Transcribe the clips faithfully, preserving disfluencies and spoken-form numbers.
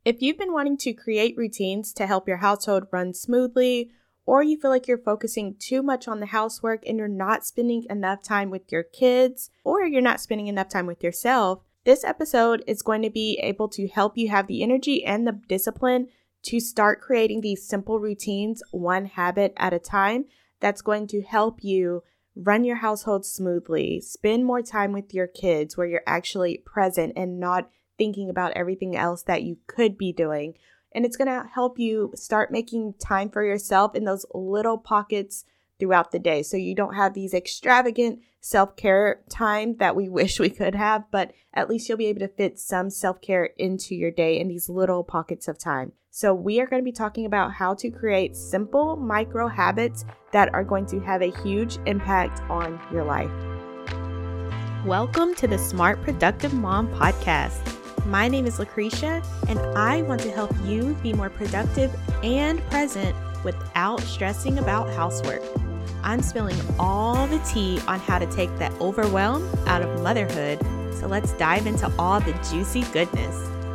If you've been wanting to create routines to help your household run smoothly, or you feel like you're focusing too much on the housework and you're not spending enough time with your kids, or you're not spending enough time with yourself, this episode is going to be able to help you have the energy and the discipline to start creating these simple routines, one habit at a time, that's going to help you run your household smoothly, spend more time with your kids where you're actually present and not thinking about everything else that you could be doing. And it's going to help you start making time for yourself in those little pockets throughout the day. So you don't have these extravagant self-care time that we wish we could have, but at least you'll be able to fit some self-care into your day in these little pockets of time. So we are going to be talking about how to create simple micro habits that are going to have a huge impact on your life. Welcome to the Smart Productive Mom podcast. My name is Lucretia, and I want to help you be more productive and present without stressing about housework. I'm spilling all the tea on how to take that overwhelm out of motherhood, so let's dive into all the juicy goodness.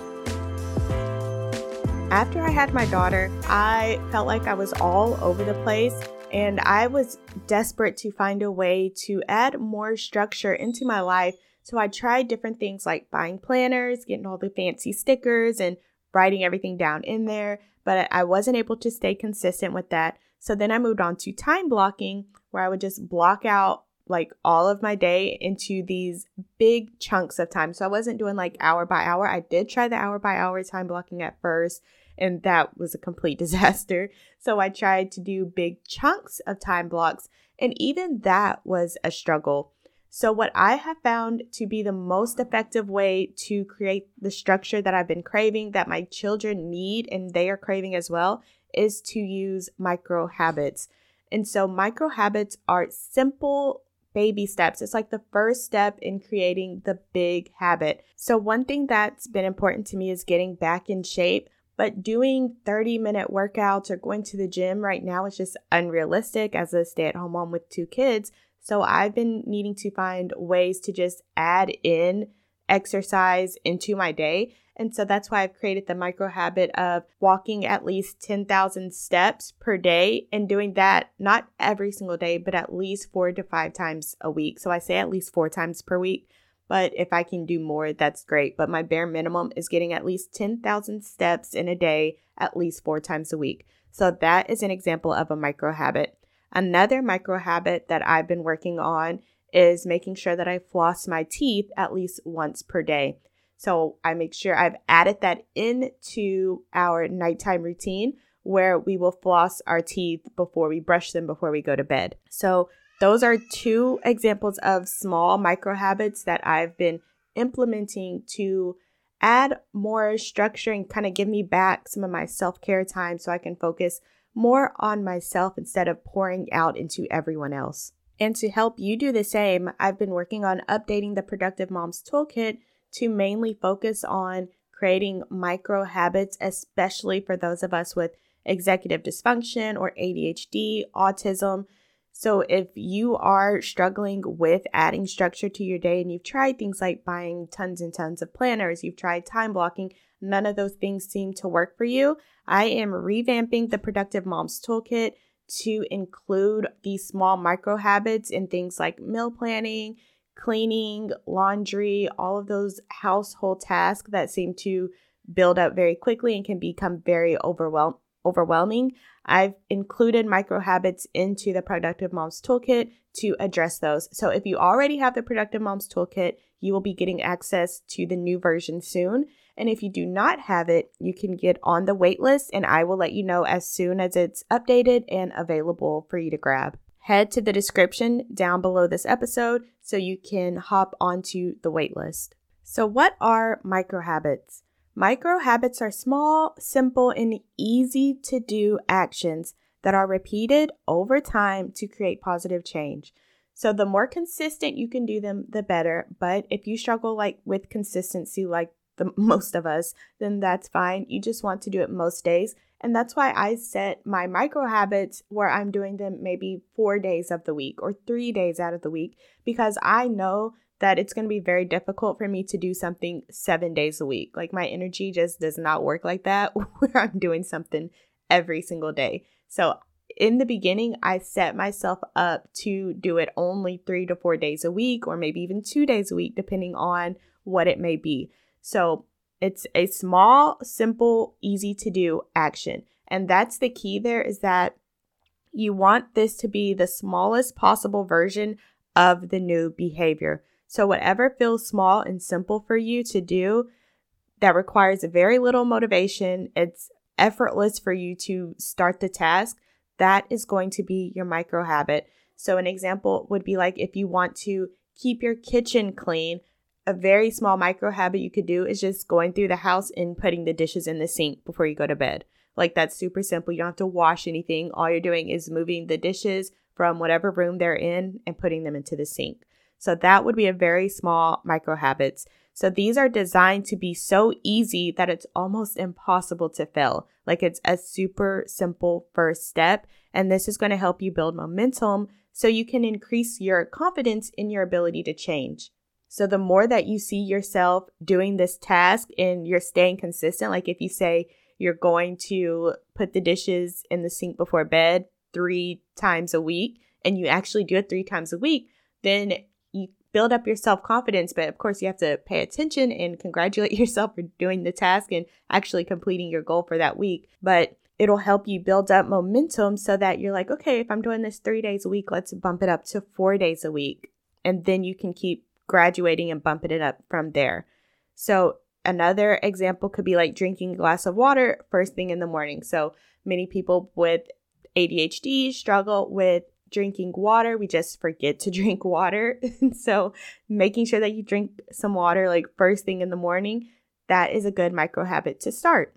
After I had my daughter, I felt like I was all over the place, and I was desperate to find a way to add more structure into my life. So I tried different things like buying planners, getting all the fancy stickers and writing everything down in there, but I wasn't able to stay consistent with that. So then I moved on to time blocking, where I would just block out like all of my day into these big chunks of time. So I wasn't doing like hour by hour. I did try the hour by hour time blocking at first, and that was a complete disaster. So I tried to do big chunks of time blocks, and even that was a struggle. So what I have found to be the most effective way to create the structure that I've been craving, that my children need and they are craving as well, is to use micro habits. And so micro habits are simple baby steps. It's like the first step in creating the big habit. So one thing that's been important to me is getting back in shape, but doing thirty minute workouts or going to the gym right now is just unrealistic as a stay-at-home mom with two kids. So I've been needing to find ways to just add in exercise into my day. And so that's why I've created the micro habit of walking at least ten thousand steps per day, and doing that not every single day, but at least four to five times a week. So I say at least four times per week, but if I can do more, that's great. But my bare minimum is getting at least ten thousand steps in a day, at least four times a week. So that is an example of a micro habit. Another micro habit that I've been working on is making sure that I floss my teeth at least once per day. So I make sure I've added that into our nighttime routine, where we will floss our teeth before we brush them before we go to bed. So those are two examples of small micro habits that I've been implementing to add more structure and kind of give me back some of my self-care time so I can focus more on myself instead of pouring out into everyone else. And to help you do the same, I've been working on updating the Productive Moms Toolkit to mainly focus on creating micro habits, especially for those of us with executive dysfunction or A D H D, autism. So if you are struggling with adding structure to your day and you've tried things like buying tons and tons of planners, you've tried time blocking, none of those things seem to work for you, I am revamping the Productive Moms Toolkit to include these small micro habits in things like meal planning, cleaning, laundry, all of those household tasks that seem to build up very quickly and can become very overwhelm- overwhelming. I've included micro habits into the Productive Moms Toolkit to address those. So if you already have the Productive Moms Toolkit, you will be getting access to the new version soon. And if you do not have it, you can get on the wait list, and I will let you know as soon as it's updated and available for you to grab. Head to the description down below this episode so you can hop onto the wait list. So what are micro habits? Micro habits are small, simple, and easy to do actions that are repeated over time to create positive change. So the more consistent you can do them, the better. But if you struggle like with consistency, like the most of us, then that's fine. You just want to do it most days. And that's why I set my micro habits where I'm doing them maybe four days of the week or three days out of the week, because I know that it's going to be very difficult for me to do something seven days a week. Like my energy just does not work like that where I'm doing something every single day. So in the beginning, I set myself up to do it only three to four days a week, or maybe even two days a week, depending on what it may be. So it's a small, simple, easy to do action. And that's the key there, is that you want this to be the smallest possible version of the new behavior. So whatever feels small and simple for you to do that requires very little motivation, it's effortless for you to start the task, that is going to be your micro habit. So an example would be like if you want to keep your kitchen clean, a very small micro habit you could do is just going through the house and putting the dishes in the sink before you go to bed. Like that's super simple. You don't have to wash anything. All you're doing is moving the dishes from whatever room they're in and putting them into the sink. So that would be a very small micro habits. So these are designed to be so easy that it's almost impossible to fail. Like it's a super simple first step. And this is going to help you build momentum so you can increase your confidence in your ability to change. So the more that you see yourself doing this task and you're staying consistent, like if you say you're going to put the dishes in the sink before bed three times a week and you actually do it three times a week, then you build up your self-confidence. But of course, you have to pay attention and congratulate yourself for doing the task and actually completing your goal for that week. But it'll help you build up momentum so that you're like, okay, if I'm doing this three days a week, let's bump it up to four days a week. And then you can keep graduating and bumping it up from there. So another example could be like drinking a glass of water first thing in the morning. So many people with A D H D struggle with drinking water. We just forget to drink water. So making sure that you drink some water like first thing in the morning, that is a good micro habit to start.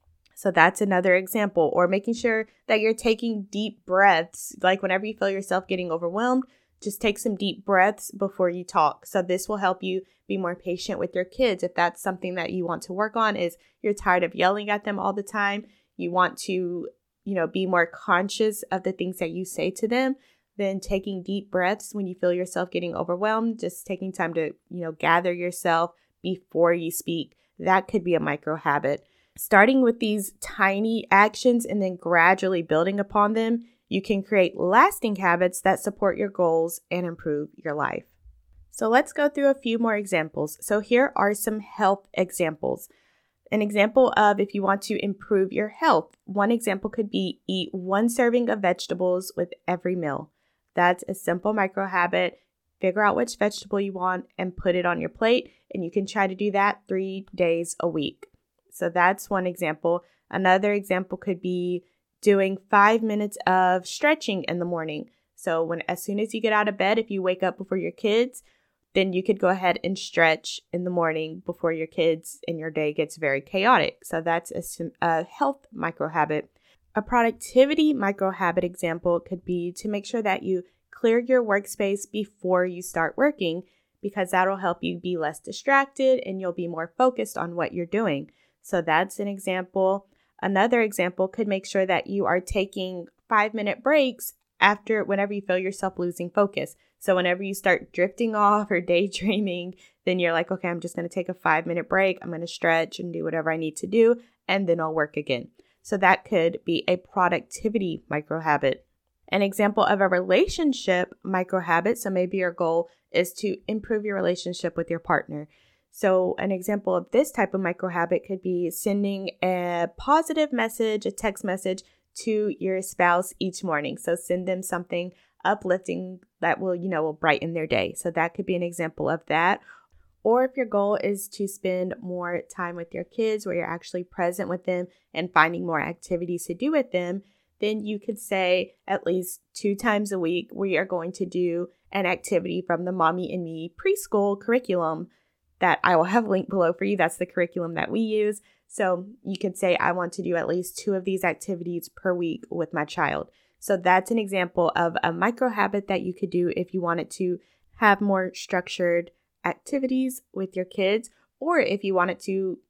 So that's another example. Or making sure that you're taking deep breaths. Like whenever you feel yourself getting overwhelmed, just take some deep breaths before you talk. So this will help you be more patient with your kids. If that's something that you want to work on, is you're tired of yelling at them all the time, you want to, you know, be more conscious of the things that you say to them, then taking deep breaths when you feel yourself getting overwhelmed, just taking time to, you know, gather yourself before you speak. That could be a micro habit. Starting with these tiny actions and then gradually building upon them, you can create lasting habits that support your goals and improve your life. So let's go through a few more examples. So here are some health examples. An example of if you want to improve your health, one example could be eat one serving of vegetables with every meal. That's a simple micro habit. Figure out which vegetable you want and put it on your plate. And you can try to do that three days a week. So that's one example. Another example could be doing five minutes of stretching in the morning. So when as soon as you get out of bed, if you wake up before your kids, then you could go ahead and stretch in the morning before your kids and your day gets very chaotic. So that's a, a health micro habit. A productivity micro habit example could be to make sure that you clear your workspace before you start working, because that'll help you be less distracted and you'll be more focused on what you're doing. So that's an example. Another example could make sure that you are taking five minute breaks after whenever you feel yourself losing focus. So whenever you start drifting off or daydreaming, then you're like, okay, I'm just going to take a five minute break. I'm going to stretch and do whatever I need to do, and then I'll work again. So that could be a productivity micro habit. An example of a relationship micro habit. So maybe your goal is to improve your relationship with your partner. So an example of this type of micro habit could be sending a positive message, a text message to your spouse each morning. So send them something uplifting that will, you know, will brighten their day. So that could be an example of that. Or if your goal is to spend more time with your kids where you're actually present with them and finding more activities to do with them, then you could say at least two times a week, we are going to do an activity from the Mommy and Me preschool curriculum that I will have linked below for you. That's the curriculum that we use. So you could say, I want to do at least two of these activities per week with my child. So that's an example of a micro habit that you could do if you wanted to have more structured activities with your kids, or if you wanted to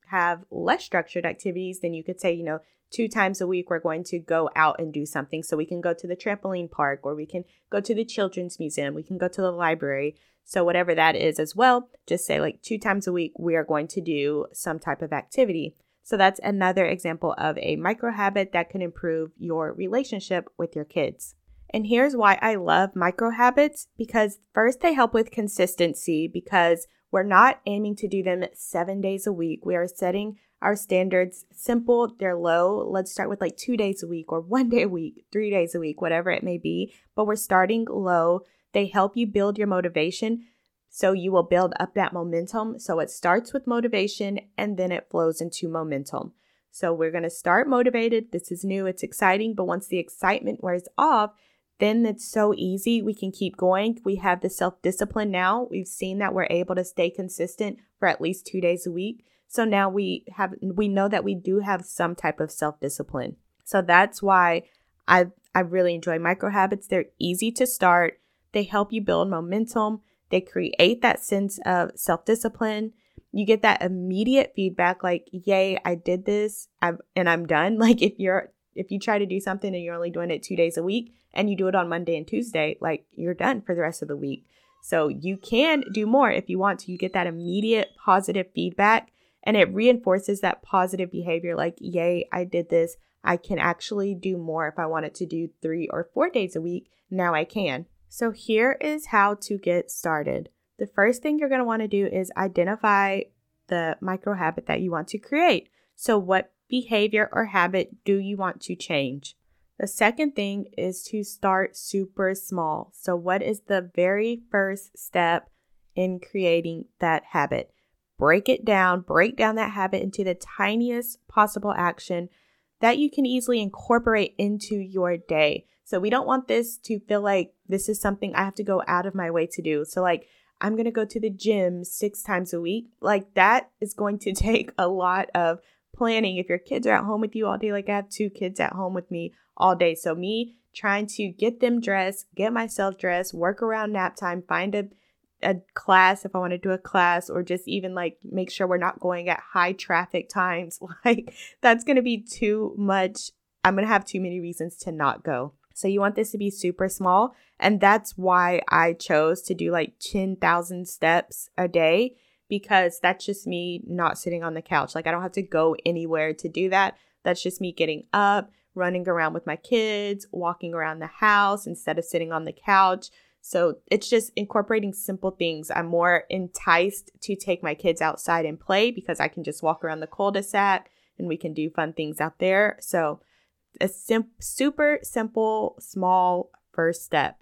have less structured activities, then you could say, you know, two times a week, we're going to go out and do something. So we can go to the trampoline park, or we can go to the children's museum. We can go to the library. So whatever that is as well, just say like two times a week, we are going to do some type of activity. So that's another example of a micro habit that can improve your relationship with your kids. And here's why I love micro habits, because first, they help with consistency, because we're not aiming to do them seven days a week. We are setting our standards simple, they're low. Let's start with like two days a week, or one day a week, three days a week, whatever it may be. But we're starting low. They help you build your motivation, so you will build up that momentum. So it starts with motivation and then it flows into momentum. So we're going to start motivated. This is new, it's exciting. But once the excitement wears off, then it's so easy. We can keep going. We have the self-discipline now. We've seen that we're able to stay consistent for at least two days a week. So now we have, we know that we do have some type of self-discipline. So that's why I, I really enjoy micro habits. They're easy to start. They help you build momentum. They create that sense of self-discipline. You get that immediate feedback like, yay, I did this I'm, and I'm done. Like if you're, if you try to do something and you're only doing it two days a week and you do it on Monday and Tuesday, like you're done for the rest of the week. So you can do more if you want to. You get that immediate positive feedback, and it reinforces that positive behavior like, yay, I did this. I can actually do more. If I wanted to do three or four days a week, now I can. So here is how to get started. The first thing you're going to want to do is identify the micro habit that you want to create. So what behavior or habit do you want to change? The second thing is to start super small. So what is the very first step in creating that habit? Break it down, break down that habit into the tiniest possible action that you can easily incorporate into your day. So we don't want this to feel like this is something I have to go out of my way to do. So like, I'm going to go to the gym six times a week. Like that is going to take a lot of planning. If your kids are at home with you all day, like I have two kids at home with me all day. So me trying to get them dressed, get myself dressed, work around nap time, find a, a class if I want to do a class, or just even like make sure we're not going at high traffic times. Like that's going to be too much. I'm going to have too many reasons to not go. So you want this to be super small. And that's why I chose to do like ten thousand steps a day, because that's just me not sitting on the couch. Like I don't have to go anywhere to do that. That's just me getting up, running around with my kids, walking around the house instead of sitting on the couch. So it's just incorporating simple things. I'm more enticed to take my kids outside and play because I can just walk around the cul-de-sac and we can do fun things out there. So a sim- super simple, small first step.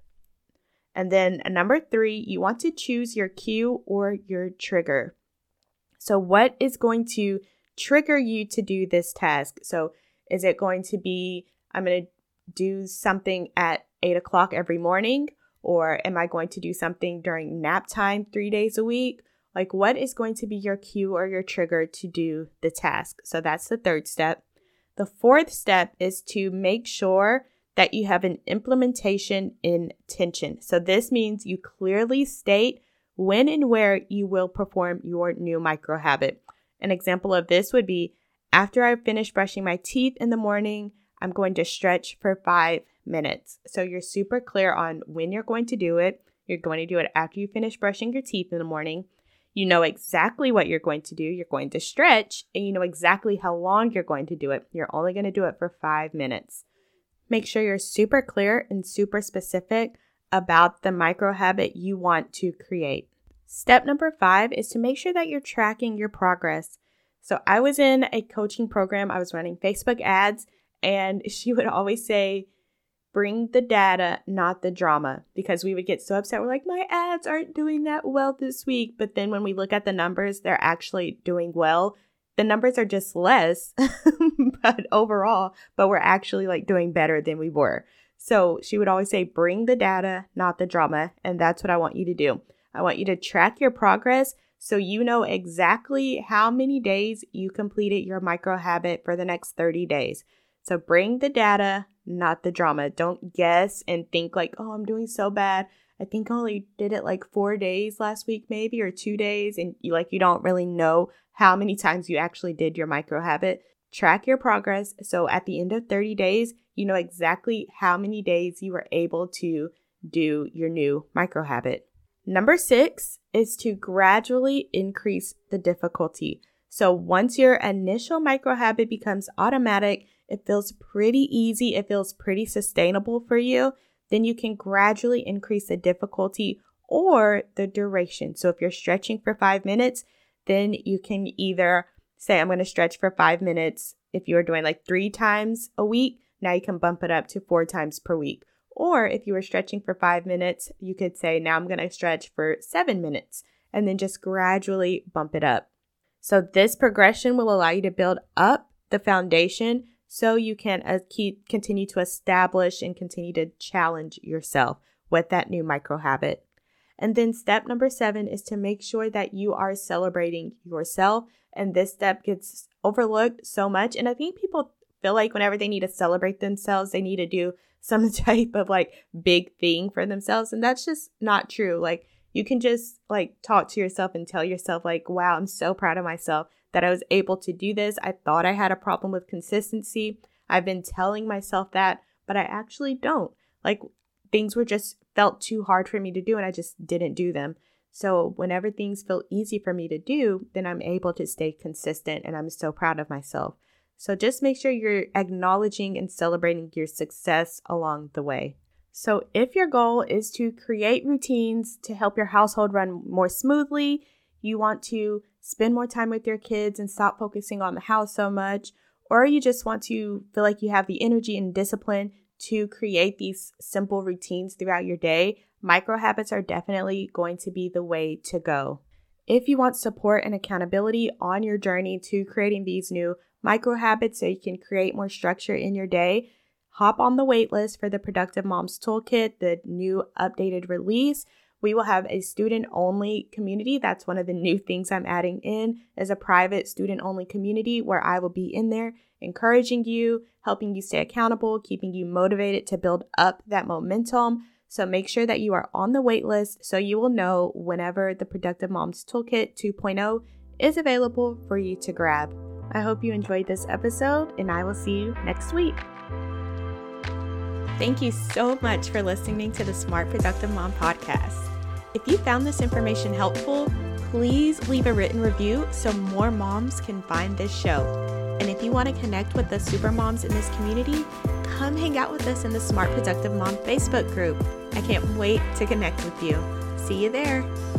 And then number three, you want to choose your cue or your trigger. So what is going to trigger you to do this task? So is it going to be, I'm going to do something at eight o'clock every morning? Or am I going to do something during nap time three days a week? Like what is going to be your cue or your trigger to do the task? So that's the third step. The fourth step is to make sure that you have an implementation intention. So this means you clearly state when and where you will perform your new micro habit. An example of this would be, after I finish brushing my teeth in the morning, I'm going to stretch for five minutes. So you're super clear on when you're going to do it. You're going to do it after you finish brushing your teeth in the morning. You know exactly what you're going to do. You're going to stretch, and you know exactly how long you're going to do it. You're only going to do it for five minutes. Make sure you're super clear and super specific about the micro habit you want to create. Step number five is to make sure that you're tracking your progress. So I was in a coaching program. I was running Facebook ads, and she would always say, bring the data, not the drama, because we would get so upset. We're like, my ads aren't doing that well this week. But then when we look at the numbers, they're actually doing well. The numbers are just less, but overall, but we're actually like doing better than we were. So she would always say, bring the data, not the drama. And that's what I want you to do. I want you to track your progress so you know exactly how many days you completed your micro habit for the next thirty days. So bring the data, not the drama. Don't guess and think like, oh, I'm doing so bad. I I think I only did it like four days last week, maybe, or two days. And you like, you don't really know how many times you actually did your micro habit. Track your progress. So at the end of thirty days, you know exactly how many days you were able to do your new micro habit. Number six is to gradually increase the difficulty. So once your initial micro habit becomes automatic, it feels pretty easy, it feels pretty sustainable for you, then you can gradually increase the difficulty or the duration. So if you're stretching for five minutes, then you can either say, I'm going to stretch for five minutes. If you're doing like three times a week, now you can bump it up to four times per week. Or if you were stretching for five minutes, you could say, now I'm going to stretch for seven minutes and then just gradually bump it up. So this progression will allow you to build up the foundation so you can uh, keep continue to establish and continue to challenge yourself with that new micro habit. And then step number seven is to make sure that you are celebrating yourself. And this step gets overlooked so much. And I think people feel like whenever they need to celebrate themselves, they need to do some type of like big thing for themselves. And that's just not true. Like you can just like talk to yourself and tell yourself like, wow, I'm so proud of myself that I was able to do this. I thought I had a problem with consistency. I've been telling myself that, but I actually don't. Like things were just felt too hard for me to do and I just didn't do them. So whenever things feel easy for me to do, then I'm able to stay consistent and I'm so proud of myself. So just make sure you're acknowledging and celebrating your success along the way. So if your goal is to create routines to help your household run more smoothly, you want to spend more time with your kids and stop focusing on the house so much, or you just want to feel like you have the energy and discipline to create these simple routines throughout your day, micro habits are definitely going to be the way to go. If you want support and accountability on your journey to creating these new micro habits so you can create more structure in your day, hop on the wait list for the Productive Moms Toolkit, the new updated release. We will have a student-only community. That's one of the new things I'm adding in as a private student-only community where I will be in there encouraging you, helping you stay accountable, keeping you motivated to build up that momentum. So make sure that you are on the wait list so you will know whenever the Productive Moms Toolkit two point oh is available for you to grab. I hope you enjoyed this episode and I will see you next week. Thank you so much for listening to the Smart Productive Mom podcast. If you found this information helpful, please leave a written review so more moms can find this show. And if you want to connect with the super moms in this community, come hang out with us in the Smart Productive Mom Facebook group. I can't wait to connect with you. See you there.